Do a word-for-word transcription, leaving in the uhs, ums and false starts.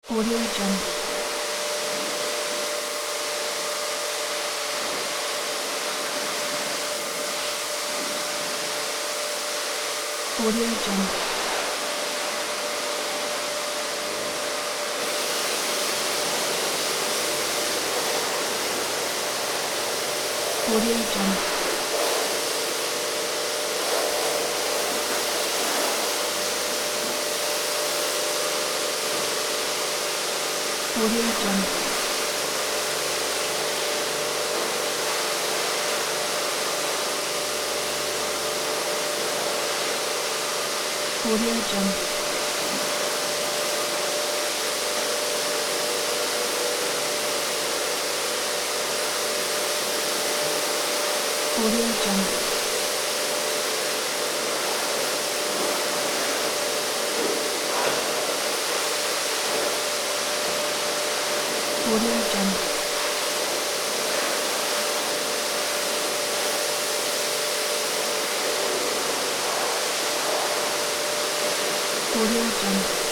Audio Jungle. Audio Jungle. Audio Jungle. Audio Jungle. Audio Jungle. Audio Jungle. Audio Jungle. Audio Jungle.